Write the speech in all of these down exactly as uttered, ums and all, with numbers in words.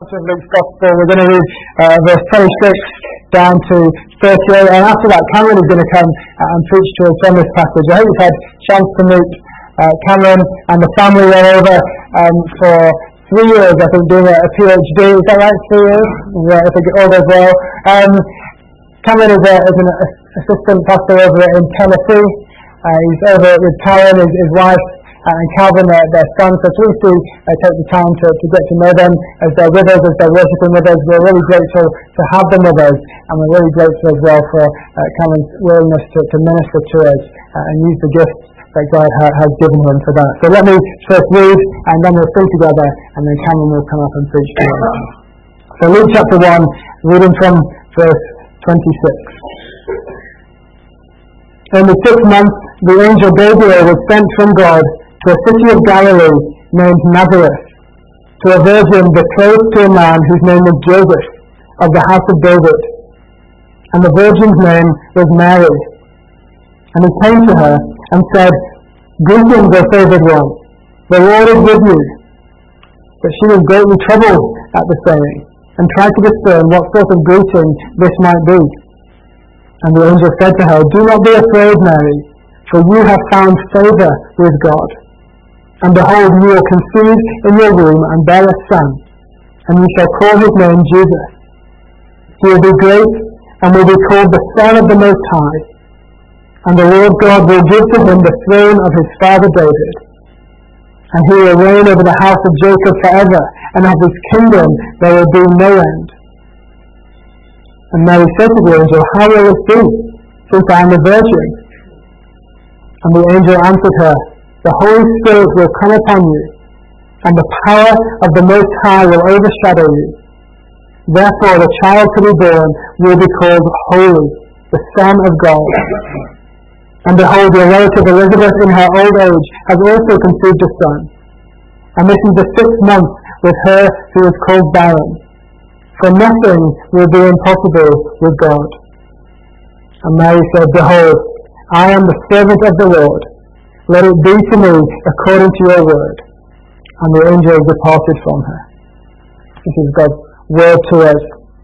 chapter of Luke's Gospel. We're going to read uh, verse twenty-six down to thirty-eight, and after that Cameron is going to come and preach to us from this passage. I hope you've had a chance to meet uh, Cameron and the family. They're over um, for three years, I think, doing a, a PhD. Is that right? Three years? Yeah, I think it all goes well. Um, Cameron is, a, is an assistant pastor over in Tennessee. Uh, he's over with Karen, his, his wife, and Calvin, their, their son. So please do uh, take the time to, to get to know them as they're with us, as they're worshiping with us. We're really grateful to have them with us, and we're really grateful as well for uh, Cameron's willingness to, to minister to us uh, and use the gifts that God ha- has given him for that. So let me first read, and then we'll sing together, and then Cameron will come up and preach to us. So Luke chapter one, reading from verse twenty-six. In the sixth month, the angel Gabriel was sent from God to a city of Galilee named Nazareth, to a virgin betrothed to a man whose name was Joseph, of the house of David. And the virgin's name was Mary. And he came to her and said, "Greetings, O favored one, the Lord is with you." But she was greatly troubled at the saying, and tried to discern what sort of greeting this might be. And the angel said to her, "Do not be afraid, Mary, for you have found favour with God. And behold, you will conceive in your womb and bear a son, and you shall call his name Jesus. He will be great and will be called the Son of the Most High. And the Lord God will give to him the throne of his father David. And he will reign over the house of Jacob forever, and of his kingdom there will be no end." And Mary said to the angel, "How will this be, since I am a virgin?" And the angel answered her, "The Holy Spirit will come upon you, and the power of the Most High will overshadow you. Therefore the child to be born will be called Holy, the Son of God. And behold, your relative Elizabeth in her old age has also conceived a son. And this is the sixth month with her who is called barren. For nothing will be impossible with God." And Mary said, "Behold, I am the servant of the Lord. Let it be to me according to your word." And the angel departed from her. This is God's word to us.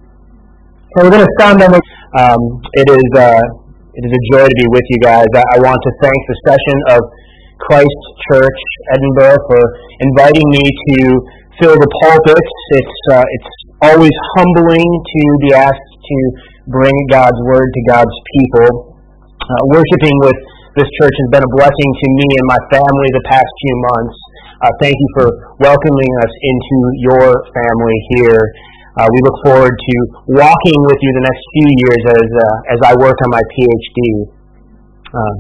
So we're going to stand on the... Um, it is uh, it is a joy to be with you guys. I, I want to thank the session of Christ Church Edinburgh for inviting me to fill the pulpit. It's uh, it's always humbling to be asked to bring God's word to God's people. Uh, worshiping with this church has been a blessing to me and my family the past few months. Uh, thank you for welcoming us into your family here. Uh, we look forward to walking with you the next few years as uh, as I work on my PhD. Um,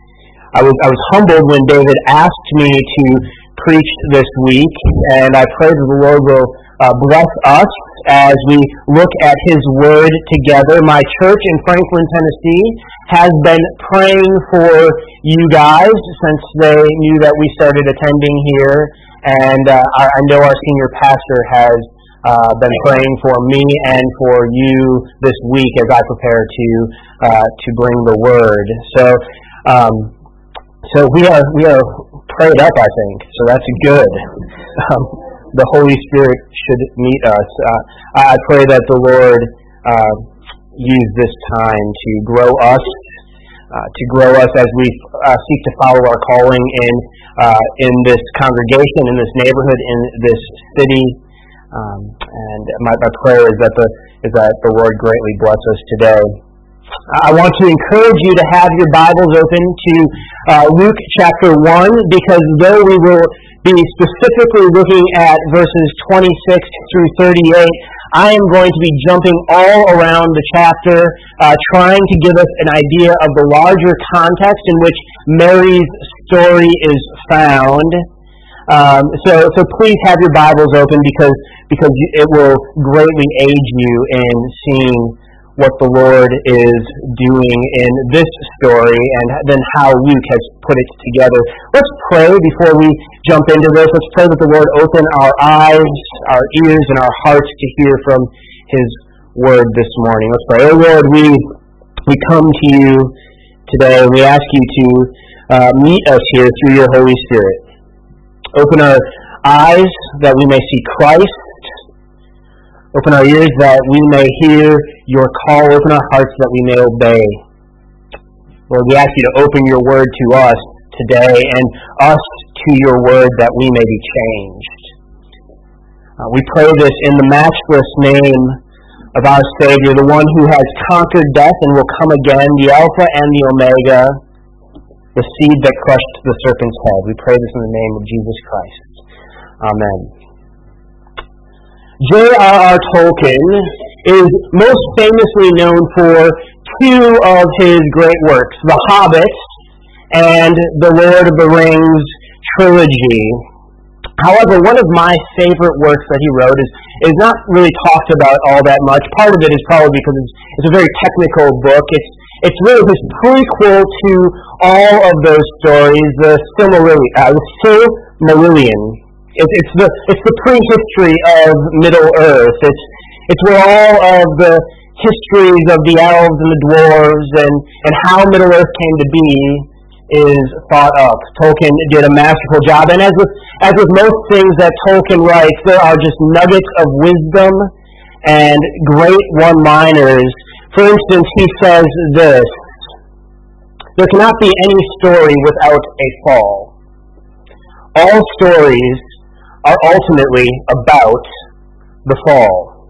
I was I was humbled when David asked me to preach this week, and I pray that the Lord will uh, bless us as we look at His Word together. My church in Franklin, Tennessee has been praying for you guys since they knew that we started attending here, and uh, I, I know our senior pastor has uh, been praying for me and for you this week as I prepare to uh, to bring the Word. So, um, so we are we are prayed up, I think. So that's good. Um, the Holy Spirit should meet us. Uh, I pray that the Lord uh, use this time to grow us, uh, to grow us as we uh, seek to follow our calling in uh, in this congregation, in this neighborhood, in this city. Um, and my, my prayer is that the is that the Lord greatly bless us today. I want to encourage you to have your Bibles open to uh, Luke chapter one, because though we will be specifically looking at verses twenty-six through thirty-eight, I am going to be jumping all around the chapter, uh, trying to give us an idea of the larger context in which Mary's story is found. Um, so, so please have your Bibles open, because because it will greatly aid you in seeing what the Lord is doing in this story, and then how Luke has put it together. Let's pray before we jump into this. Let's pray that the Lord open our eyes, our ears, and our hearts to hear from His Word this morning. Let's pray. Oh Lord, we we come to you today, and we ask you to uh, meet us here through your Holy Spirit. Open our eyes that we may see Christ. Open our ears that we may hear your call. Open our hearts that we may obey. Lord, we ask you to open your word to us today and us to your word that we may be changed. Uh, we pray this in the matchless name of our Savior, the one who has conquered death and will come again, the Alpha and the Omega, the seed that crushed the serpent's head. We pray this in the name of Jesus Christ. Amen. J R R Tolkien is most famously known for two of his great works, The Hobbit and The Lord of the Rings trilogy. However, one of my favorite works that he wrote is, is not really talked about all that much. Part of it is probably because it's, it's a very technical book. It's it's really his prequel to all of those stories, the Silmarillion. Uh, the Silmarillion. It, it's the it's the prehistory of Middle Earth. It's it's where all of the histories of the elves and the dwarves and, and how Middle Earth came to be is thought up. Tolkien did a masterful job, and as with as with most things that Tolkien writes, there are just nuggets of wisdom and great one-liners. For instance, he says this: "There cannot be any story without a fall. All stories are ultimately about the fall."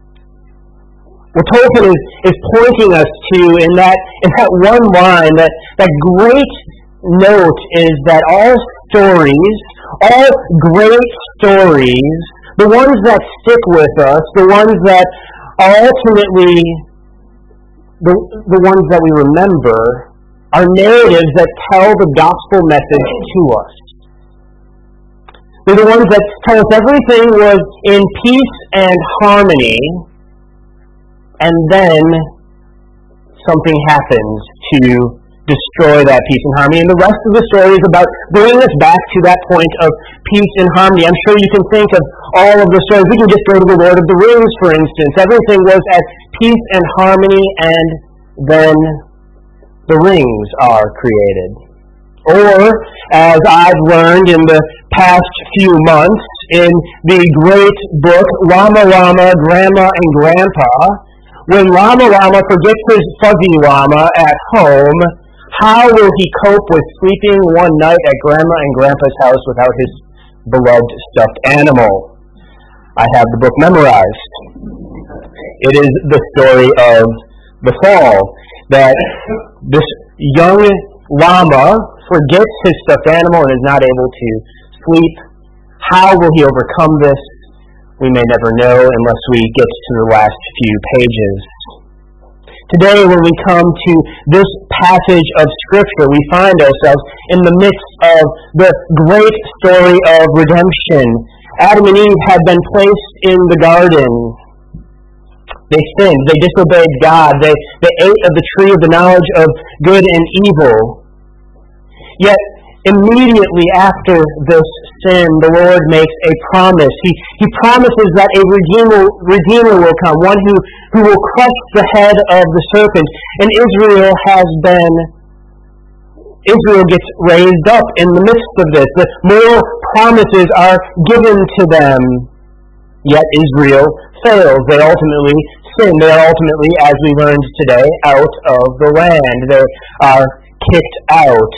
What Tolkien is, is pointing us to in that in that one line, that, that great note, is that all stories, all great stories, the ones that stick with us, the ones that are ultimately the, the ones that we remember, are narratives that tell the gospel message to us. They're the ones that tell us everything was in peace and harmony, and then something happens to destroy that peace and harmony. And the rest of the story is about bringing us back to that point of peace and harmony. I'm sure you can think of all of the stories. We can just go to the Lord of the Rings, for instance. Everything was at peace and harmony, and then the rings are created. Or, as I've learned in the past few months, in the great book, Rama Rama, Grandma and Grandpa, when Rama Rama forgets his fuzzy Rama at home, how will he cope with sleeping one night at Grandma and Grandpa's house without his beloved stuffed animal? I have the book memorized. It is the story of the fall, that this young llama forgets his stuffed animal and is not able to sleep. How will he overcome this? We may never know unless we get to the last few pages. Today, when we come to this passage of Scripture, we find ourselves in the midst of the great story of redemption. Adam and Eve had been placed in the garden. They sinned. They disobeyed God. They, they ate of the tree of the knowledge of good and evil. Yet, immediately after this sin, the Lord makes a promise. He, he promises that a Redeemer, Redeemer will come, one who, who will crush the head of the serpent. And Israel has been, Israel gets raised up in the midst of this. The more promises are given to them, yet Israel fails. They ultimately sin. They are ultimately, as we learned today, out of the land. They are kicked out.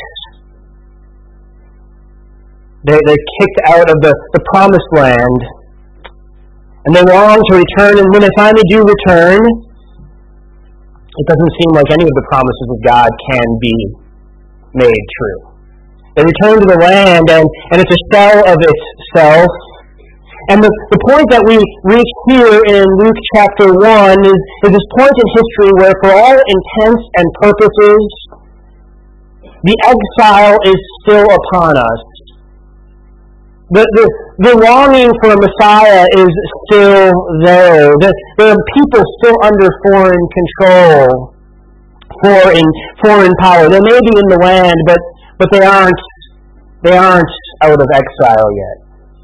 They, they're kicked out of the, the promised land, and they long to return, and when they finally do return, it doesn't seem like any of the promises of God can be made true. They return to the land, and, and it's a shell of itself. And the, the point that we reach here in Luke chapter one is, is this point in history where, for all intents and purposes, the exile is still upon us. The, the, the longing for a Messiah is still there. The, the people still under foreign control, foreign foreign power. They may be in the land, but but they aren't they aren't out of exile yet.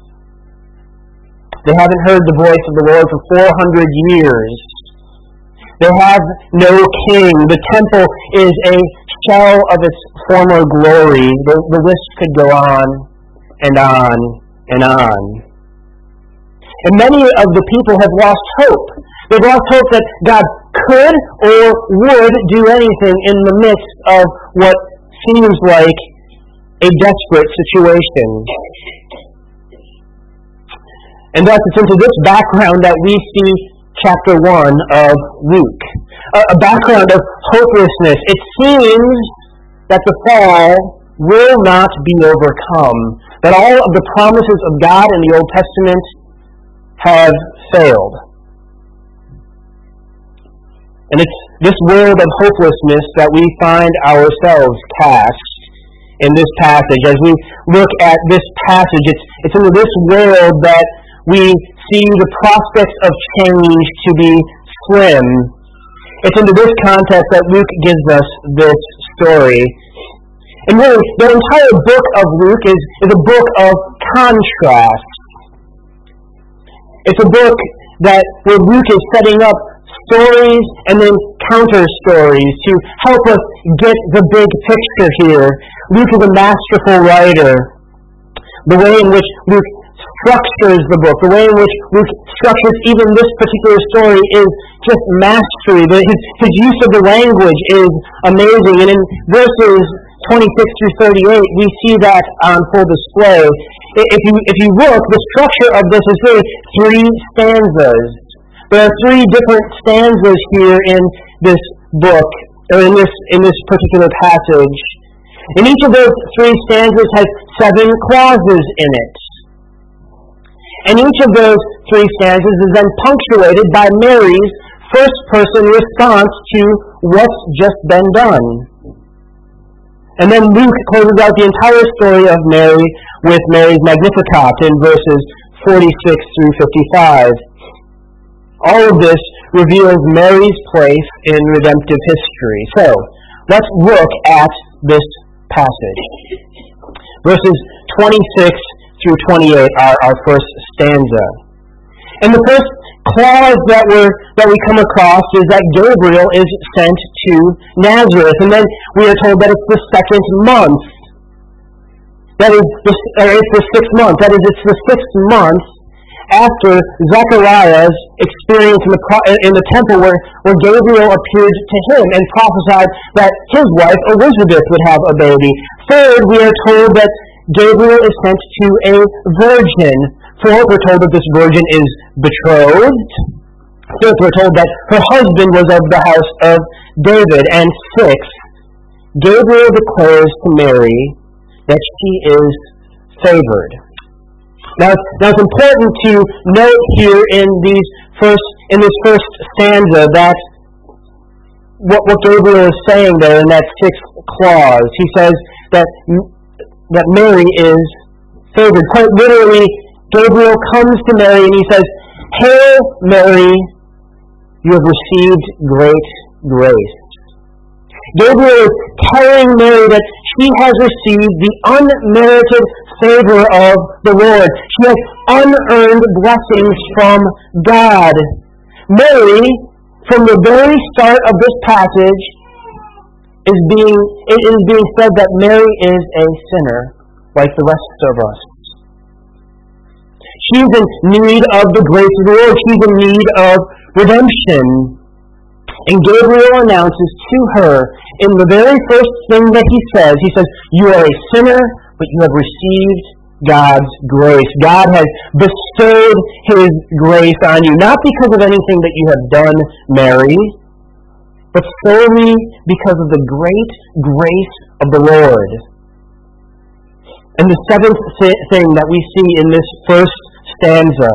They haven't heard the voice of the Lord for four hundred years. They have no king. The temple is a shell of its former glory. The, the list could go on and on and on. And many of the people have lost hope. They've lost hope that God could or would do anything in the midst of what seems like a desperate situation. And thus it's into this background that we see chapter one of Luke. A background of hopelessness. It seems that the fall will not be overcome. That all of the promises of God in the Old Testament have failed. And it's this world of hopelessness that we find ourselves cast in this passage. As we look at this passage, it's, it's into this world that we see the prospects of change to be slim. It's into this context that Luke gives us this story. And really, the entire book of Luke is, is a book of contrast. It's a book that where Luke is setting up stories and then counter stories to help us get the big picture here. Luke is a masterful writer. The way in which Luke structures the book, the way in which Luke structures even this particular story is just mastery. The, his, his use of the language is amazing. And in verses twenty-six through thirty-eight, we see that on full display. If you if you look, the structure of this is really three stanzas. There are three different stanzas here in this book, or in this in this particular passage. And each of those three stanzas has seven clauses in it. And each of those three stanzas is then punctuated by Mary's first-person response to what's just been done. And then Luke closes out the entire story of Mary with Mary's Magnificat in verses forty-six through fifty-five. All of this reveals Mary's place in redemptive history. So, let's look at this passage. Verses twenty-six through twenty-eight are our first stanza. And the first clause that we're that we come across is that Gabriel is sent to Nazareth, and then we are told that it's the second month. That is, the, or it's the sixth month. That is, it's the sixth month after Zechariah's experience in the in the temple, where where Gabriel appeared to him and prophesied that his wife Elizabeth would have a baby. Third, we are told that Gabriel is sent to a virgin. Fourth, we're told that this virgin is betrothed. Fifth, we're told that her husband was of the house of David. And sixth, Gabriel declares to Mary that she is favored. Now, now it's important to note here in these first in this first stanza that what, what Gabriel is saying there in that sixth clause. He says that that Mary is favored. Quite literally, Gabriel comes to Mary and he says, "Hail Mary, you have received great grace." Gabriel is telling Mary that she has received the unmerited favor of the Lord. She has unearned blessings from God. Mary, from the very start of this passage, is being it is being said that Mary is a sinner, like the rest of us. She's in need of the grace of the Lord. She's in need of redemption. And Gabriel announces to her, in the very first thing that he says, he says, "You are a sinner, but you have received God's grace." God has bestowed His grace on you, not because of anything that you have done, Mary, but solely because of the great grace of the Lord. And the seventh th- thing that we see in this first stanza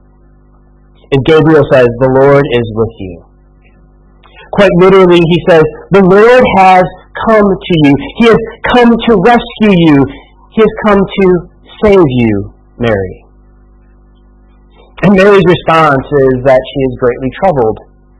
is Gabriel says, "The Lord is with you." Quite literally, he says, the Lord has come to you. He has come to rescue you. He has come to save you, Mary. And Mary's response is that she is greatly troubled.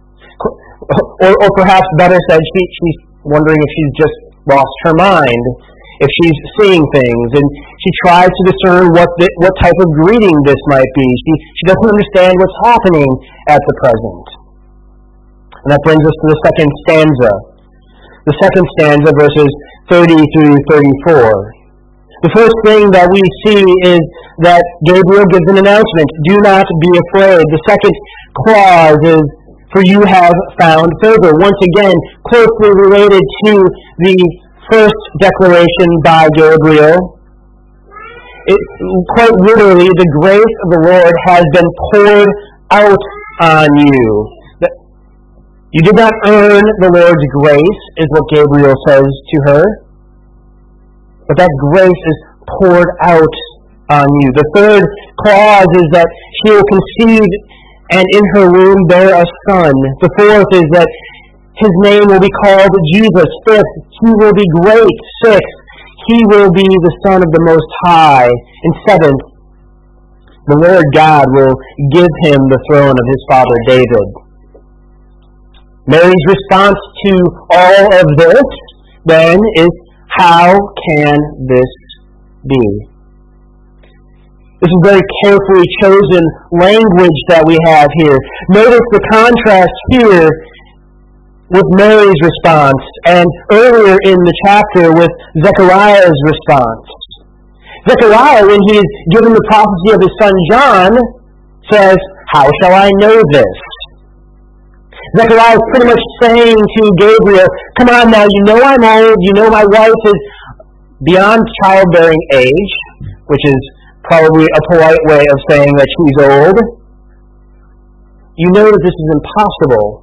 Or, or perhaps better said, she, she's wondering if she's just lost her mind, if she's seeing things, and she tries to discern what the, what type of greeting this might be. She, she doesn't understand what's happening at the present. And that brings us to the second stanza. The second stanza, verses thirty through thirty-four. The first thing that we see is that Gabriel gives an announcement, do not be afraid. The second clause is, for you have found favor. Once again, closely related to the first declaration by Gabriel. It, quite literally, the grace of the Lord has been poured out on you. You did not earn the Lord's grace, is what Gabriel says to her. But that grace is poured out on you. The third clause is that she will conceive and in her womb bear a son. The fourth is that his name will be called Jesus. Fifth, he will be great. Sixth, he will be the Son of the Most High. And seventh, the Lord God will give him the throne of his father David. Mary's response to all of this, then, is, how can this be? This is very carefully chosen language that we have here. Notice the contrast here with Mary's response and earlier in the chapter with Zechariah's response. Zechariah, when he is given the prophecy of his son John, says, how shall I know this? Zechariah is pretty much saying to Gabriel, come on now, you know I'm old, you know my wife is beyond childbearing age, which is probably a polite way of saying that she's old. You know that this is impossible.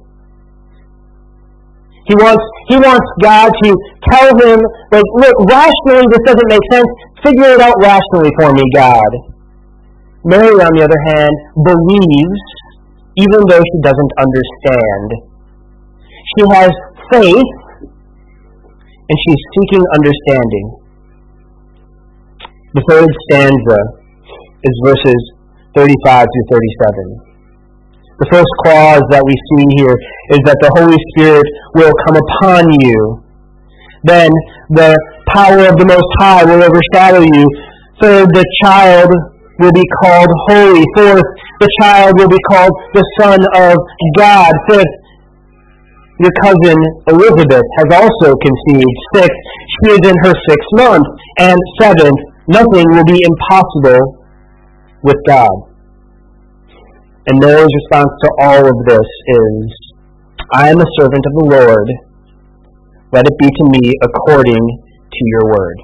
He wants, he wants God to tell him, like, look, rationally this doesn't make sense. Figure it out rationally for me, God. Mary, on the other hand, believes, even though she doesn't understand. She has faith, and she's seeking understanding. The third stanza is verses thirty-five through thirty-seven. The first clause that we see here is that the Holy Spirit will come upon you. Then the power of the Most High will overshadow you. Third, the child will be called holy. Fourth, the child will be called the Son of God. Fifth, your cousin Elizabeth has also conceived. Sixth, she is in her sixth month. And seventh, nothing will be impossible with God. And Mary's response to all of this is, I am a servant of the Lord. Let it be to me according to your word.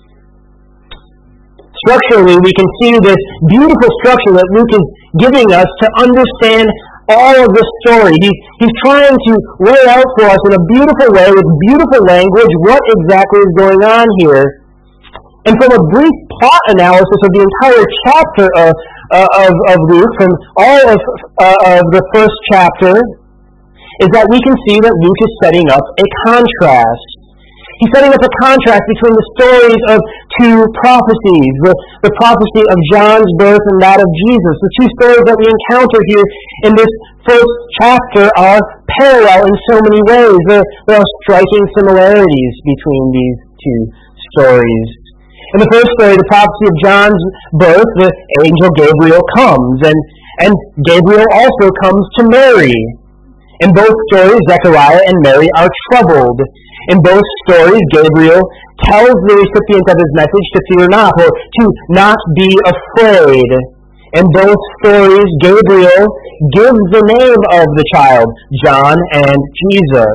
Structurally, we can see this beautiful structure that Luke is giving us to understand all of this story. He, he's trying to lay out for us in a beautiful way, with beautiful language, what exactly is going on here. And from a brief plot analysis of the entire chapter of, uh, of, of Luke, from all of, uh, of the first chapter, is that we can see that Luke is setting up a contrast. He's setting up a contrast between the stories of two prophecies, the, the prophecy of John's birth and that of Jesus. The two stories that we encounter here in this first chapter are parallel in so many ways. There, there are striking similarities between these two stories. In the first story, the prophecy of John's birth, the angel Gabriel comes, and, and Gabriel also comes to Mary. In both stories, Zechariah and Mary are troubled. In both stories, Gabriel tells the recipient of his message to fear not, or to not be afraid. In both stories, Gabriel gives the name of the child, John and Jesus.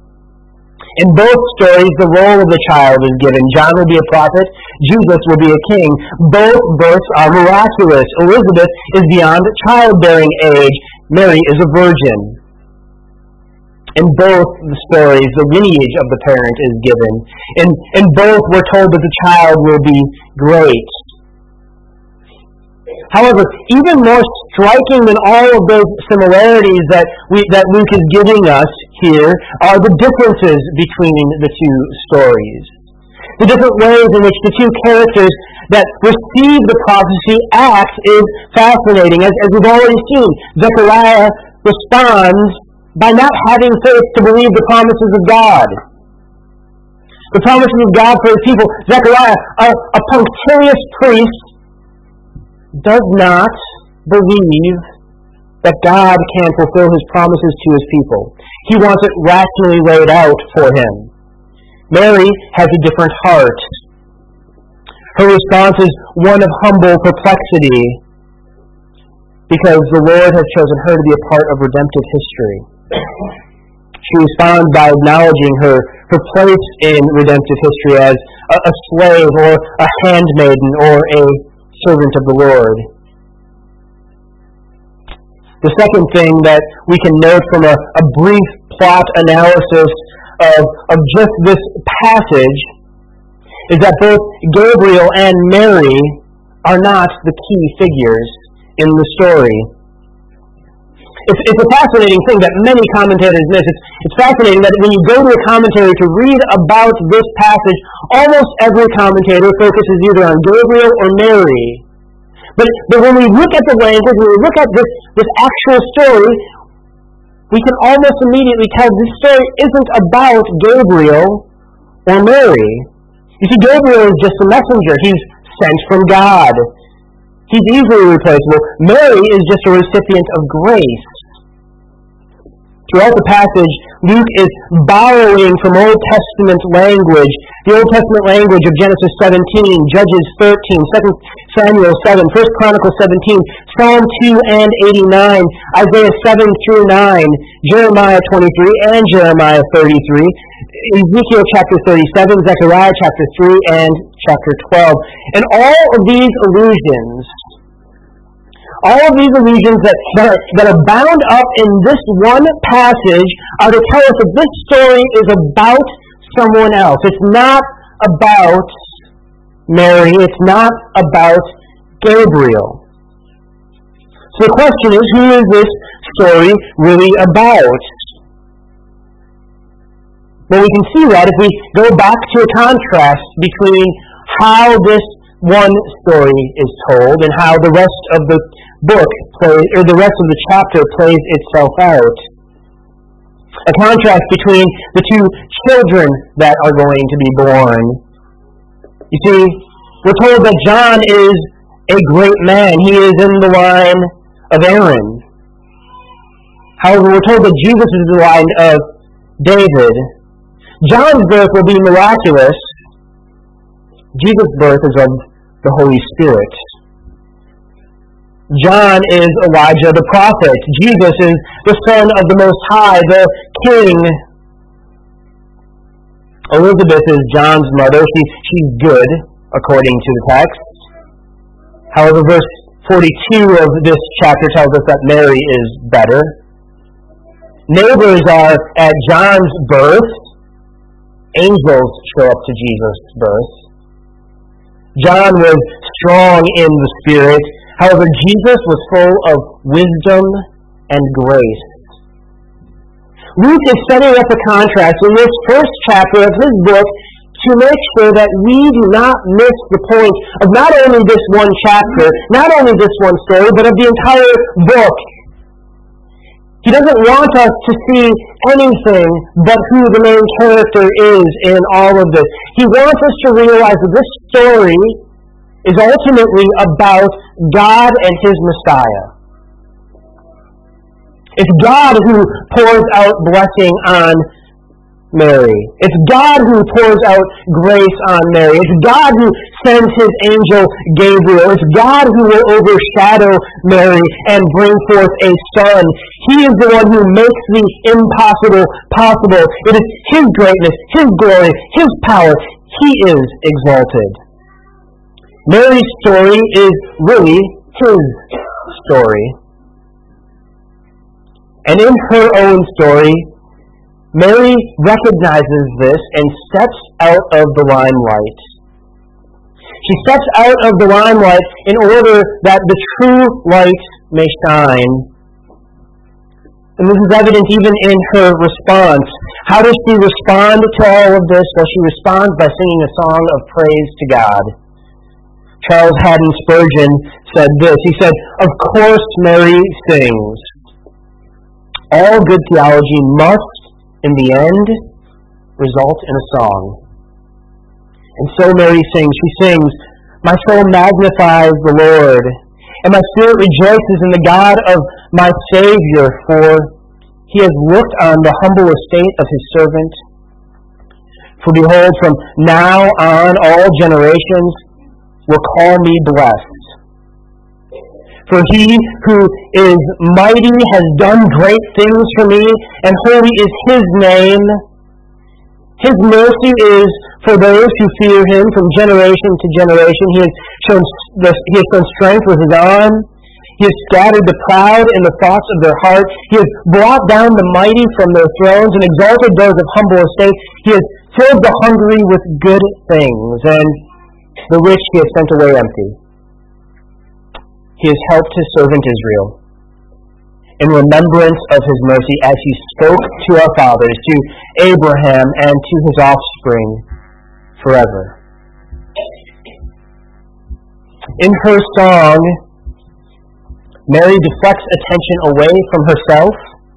In both stories, the role of the child is given. John will be a prophet, Jesus will be a king. Both births are miraculous. Elizabeth is beyond childbearing age. Mary is a virgin. In both the stories, the lineage of the parent is given. In, in both, we're told that the child will be great. However, even more striking than all of those similarities that we, that Luke is giving us here are the differences between the two stories. The different ways in which the two characters that receive the prophecy act is fascinating. As, as we've already seen, Zechariah responds by not having faith to believe the promises of God. The promises of God for his people. Zechariah, a, a punctilious priest, does not believe that God can fulfill his promises to his people. He wants it rationally laid out for him. Mary has a different heart. Her response is one of humble perplexity, because the Lord has chosen her to be a part of redemptive history. She responds by acknowledging her, her place in redemptive history as a, a slave or a handmaiden or a servant of the Lord. The second thing that we can note from a, a brief plot analysis of, of just this passage is that both Gabriel and Mary are not the key figures in the story. It's, it's a fascinating thing that many commentators miss. It's, it's fascinating that when you go to a commentary to read about this passage, almost every commentator focuses either on Gabriel or Mary. But, but when we look at the language, when we look at this, this actual story, we can almost immediately tell this story isn't about Gabriel or Mary. You see, Gabriel is just a messenger. He's sent from God. He's easily replaceable. Mary is just a recipient of grace. Throughout the passage, Luke is borrowing from Old Testament language, the Old Testament language of Genesis seventeen, Judges thirteen, Second Samuel seven, First Chronicles seventeen, Psalm two and eighty-nine, Isaiah seven through nine, Jeremiah twenty-three and Jeremiah thirty-three, Ezekiel chapter thirty-seven, Zechariah chapter three, and chapter twelve. And all of these allusions, all of these allusions that, that, are, that are bound up in this one passage are to tell us that this story is about someone else. It's not about Mary. It's not about Gabriel. So the question is, who is this story really about? Well, we can see that if we go back to a contrast between how this one story is told and how the rest of the book plays, or the rest of the chapter plays itself out. A contrast between the two children that are going to be born. You see, we're told that John is a great man. He is in the line of Aaron. However, we're told that Jesus is in the line of David. John's birth will be miraculous. Jesus' birth is of the Holy Spirit. John is Elijah the prophet. Jesus is the Son of the Most High, the King. Elizabeth is John's mother. She, she's good, according to the text. However, verse forty-two of this chapter tells us that Mary is better. Neighbors are at John's birth. Angels show up to Jesus' birth. John was strong in the Spirit. However, Jesus was full of wisdom and grace. Luke is setting up a contrast in this first chapter of his book to make sure that we do not miss the point of not only this one chapter, not only this one story, but of the entire book. He doesn't want us to see anything but who the main character is in all of this. He wants us to realize that this story is ultimately about God and His Messiah. It's God who pours out blessing on Mary. It's God who pours out grace on Mary. It's God who sends His angel Gabriel. It's God who will overshadow Mary and bring forth a son. He is the one who makes the impossible possible. It is His greatness, His glory, His power. He is exalted. Mary's story is really His story. And in her own story, Mary recognizes this and steps out of the limelight. She steps out of the limelight in order that the true light may shine. And this is evident even in her response. How does she respond to all of this? Well, she responds by singing a song of praise to God. Charles Haddon Spurgeon said this. He said, "Of course Mary sings. All good theology must, in the end, result in a song." And so Mary sings. She sings, "My soul magnifies the Lord, and my spirit rejoices in the God of my Savior, for He has looked on the humble estate of His servant. For behold, from now on all generations will call me blessed. For he who is mighty has done great things for me, and holy is his name. His mercy is for those who fear him from generation to generation. He has shown, he has shown strength with his arm. He has scattered the proud in the thoughts of their heart. He has brought down the mighty from their thrones and exalted those of humble estate. He has filled the hungry with good things, and the rich he has sent away empty. He has helped his servant Israel in remembrance of his mercy as he spoke to our fathers, to Abraham, and to his offspring forever. In her song, Mary deflects attention away from herself,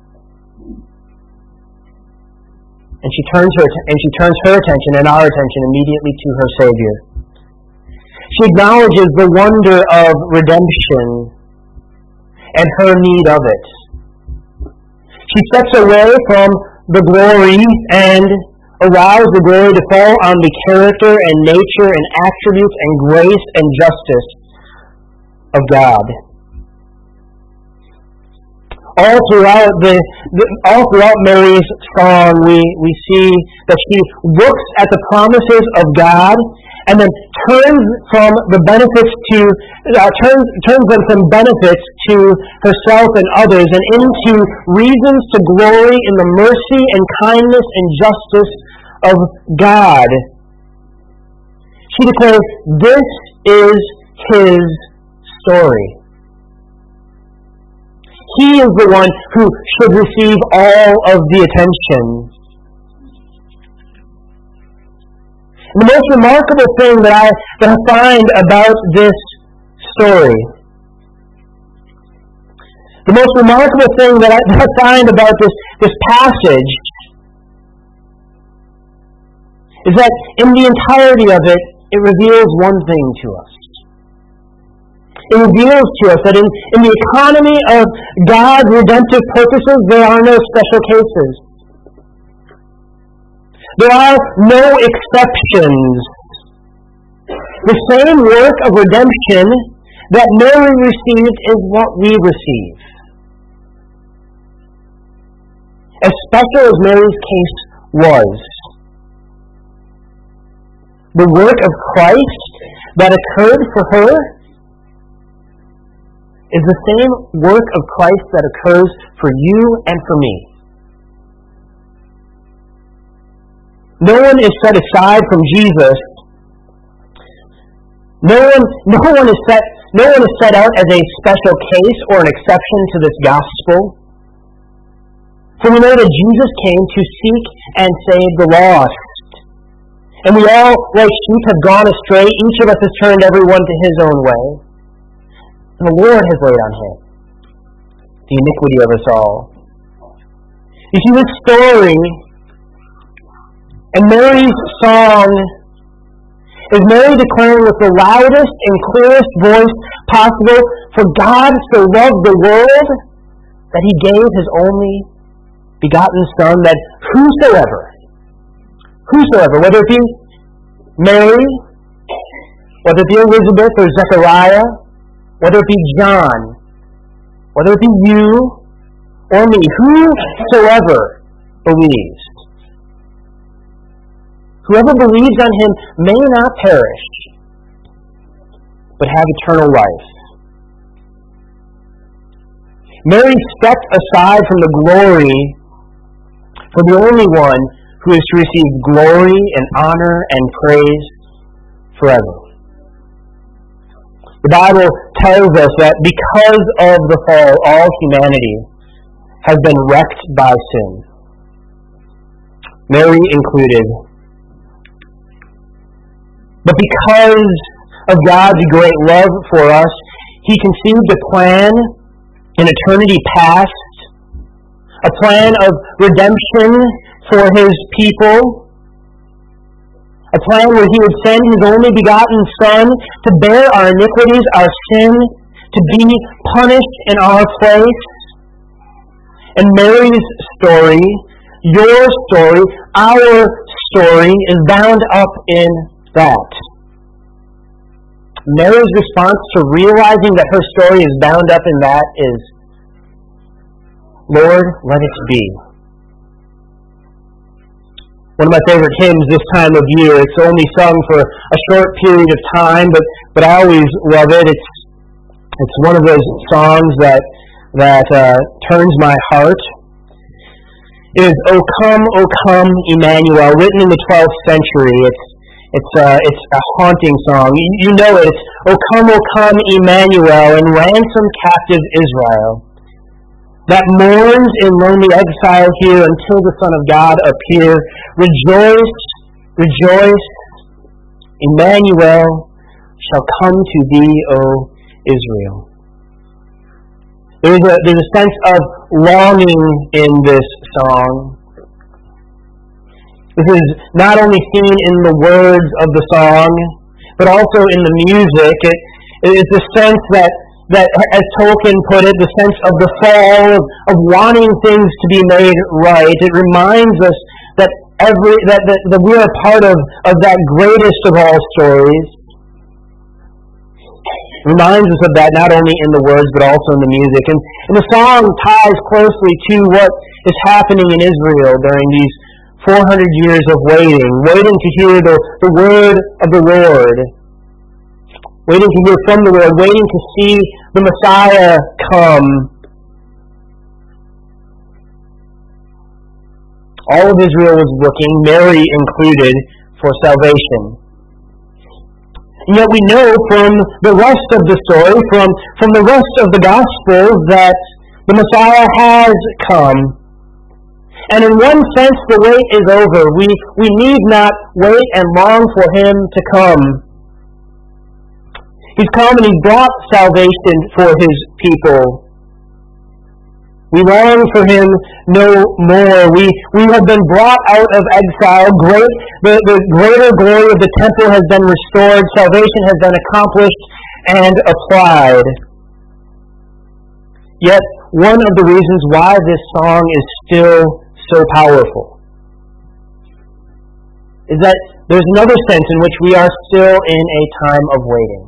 and she turns her and she turns her attention and our attention immediately to her Savior. She acknowledges the wonder of redemption and her need of it. She steps away from the glory and allows the glory to fall on the character and nature and attributes and grace and justice of God. All throughout the, the all throughout Mary's song, we, we see that she looks at the promises of God and then turns from the benefits to uh, turns turns them from benefits to herself and others, and into reasons to glory in the mercy and kindness and justice of God. She declares, "This is His story. He is the one who should receive all of the attention." The most remarkable thing that I, that I find about this story, the most remarkable thing that I, that I find about this, this passage is that in the entirety of it, it reveals one thing to us. It reveals to us that in, in the economy of God's redemptive purposes, there are no special cases. There are no exceptions. The same work of redemption that Mary received is what we receive. As special as Mary's case was, the work of Christ that occurred for her is the same work of Christ that occurs for you and for me. No one is set aside from Jesus. No one, no one is set, no one is set out as a special case or an exception to this gospel. For we know that Jesus came to seek and save the lost. And we all, like sheep, have gone astray. Each of us has turned everyone to his own way. And the Lord has laid on him the iniquity of us all. You see, this story and Mary's song is Mary declaring with the loudest and clearest voice possible, for God so loved the world that He gave His only begotten Son, that whosoever, whosoever, whether it be Mary, whether it be Elizabeth or Zechariah, whether it be John, whether it be you or me, whosoever believes, whoever believes on Him may not perish, but have eternal life. Mary stepped aside from the glory for the only one who is to receive glory and honor and praise forever. The Bible tells us that because of the fall, all humanity has been wrecked by sin, Mary included. But because of God's great love for us, He conceived a plan in eternity past, a plan of redemption for His people, a plan where He would send His only begotten Son to bear our iniquities, our sin, to be punished in our place. And Mary's story, your story, our story is bound up in that. Mary's response to realizing that her story is bound up in that is, Lord, let it be. One of my favorite hymns this time of year. It's only sung for a short period of time, but, but I always love it. It's it's one of those songs that that uh, turns my heart. It is "O Come, O Come, Emmanuel," written in the twelfth century. It's it's uh, it's a haunting song. You, you know it. It's "O come, O come, Emmanuel, and ransom captive Israel, that mourns in lonely exile here until the Son of God appear. Rejoice, rejoice, Emmanuel shall come to thee, O Israel." There's a, there's a sense of longing in this song. This is not only seen in the words of the song, but also in the music. It, it's a sense that that, as Tolkien put it, the sense of the fall, of, of wanting things to be made right. It reminds us that every that, that, that we are part of, of that greatest of all stories. It reminds us of that not only in the words, but also in the music. And, and the song ties closely to what is happening in Israel during these four hundred years of waiting, waiting to hear the, the word of the Lord, waiting to hear from the Lord, waiting to see the Messiah come. All of Israel was looking, Mary included, for salvation. And yet we know from the rest of the story, from, from the rest of the Gospels, that the Messiah has come. And in one sense, the wait is over. We, we need not wait and long for Him to come. He's come and He's brought salvation for His people. We long for Him no more. We, we have been brought out of exile. Great, the, the greater glory of the temple has been restored. Salvation has been accomplished and applied. Yet, one of the reasons why this song is still so powerful is that there's another sense in which we are still in a time of waiting.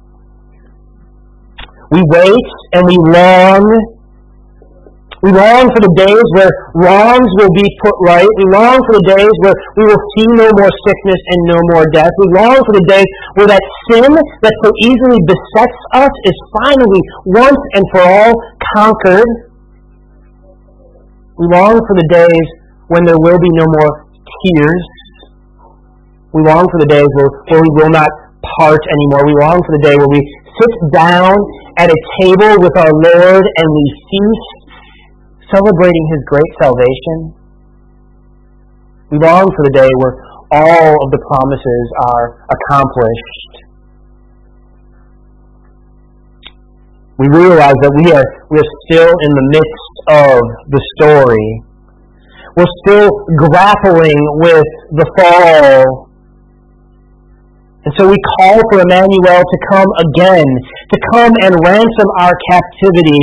We wait and we long. We long for the days where wrongs will be put right. We long for the days where we will see no more sickness and no more death. We long for the days where that sin that so easily besets us is finally once and for all conquered. We long for the days when there will be no more tears. We long for the days where, where we will not part anymore. We long for the day where we sit down at a table with our Lord and we feast, celebrating His great salvation. We long for the day where all of the promises are accomplished. We realize that we are we are still in the midst of the story. We're still grappling with the fall. And so we call for Emmanuel to come again, to come and ransom our captivity,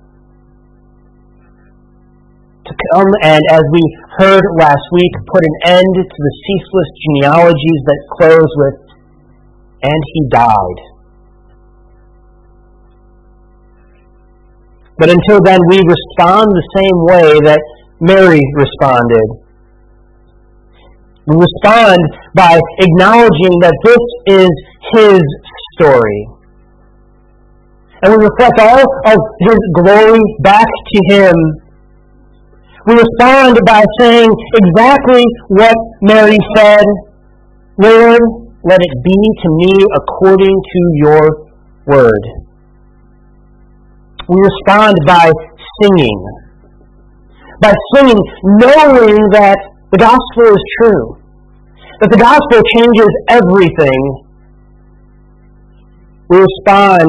to come and, as we heard last week, put an end to the ceaseless genealogies that close with, "and He died." But until then, we respond the same way that Mary responded. We respond by acknowledging that this is His story. And we reflect all of His glory back to Him. We respond by saying exactly what Mary said, "Lord, let it be to me according to your word." We respond by singing. By singing, knowing that the gospel is true. That the gospel changes everything. We respond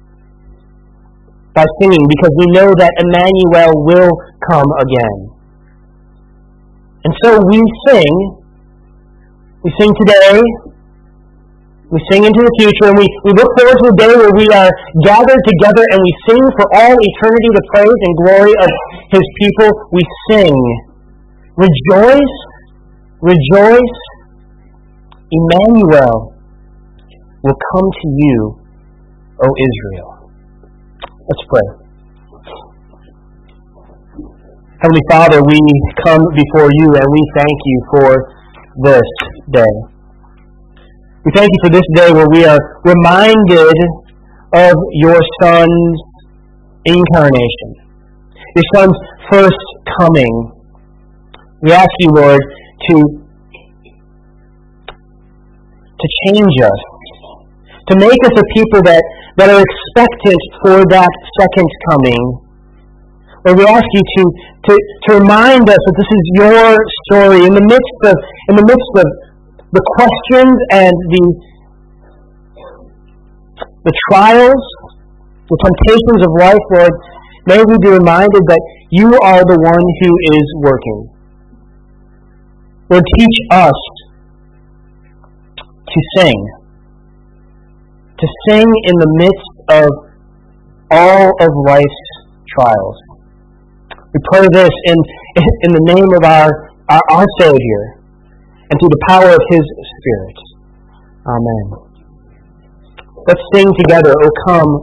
by singing because we know that Emmanuel will come again. And so we sing. We sing today. We sing into the future, and we, we look forward to the day where we are gathered together and we sing for all eternity the praise and glory of His people. We sing. Rejoice, rejoice, Emmanuel will come to you, O Israel. Let's pray. Heavenly Father, we come before you and we thank you for this day. We thank you for this day where we are reminded of your Son's incarnation, your Son's first coming. We ask you, Lord, to, to change us, to make us a people that, that are expectant for that second coming. Lord, we ask you to, to, to remind us that this is your story in the midst of in the midst of the questions and the the trials, the temptations of life, Lord. May we be reminded that you are the one who is working. Lord, teach us to sing, to sing in the midst of all of life's trials. We pray this in, in the name of our, our, our Savior and through the power of His Spirit. Amen. Let's sing together, O come,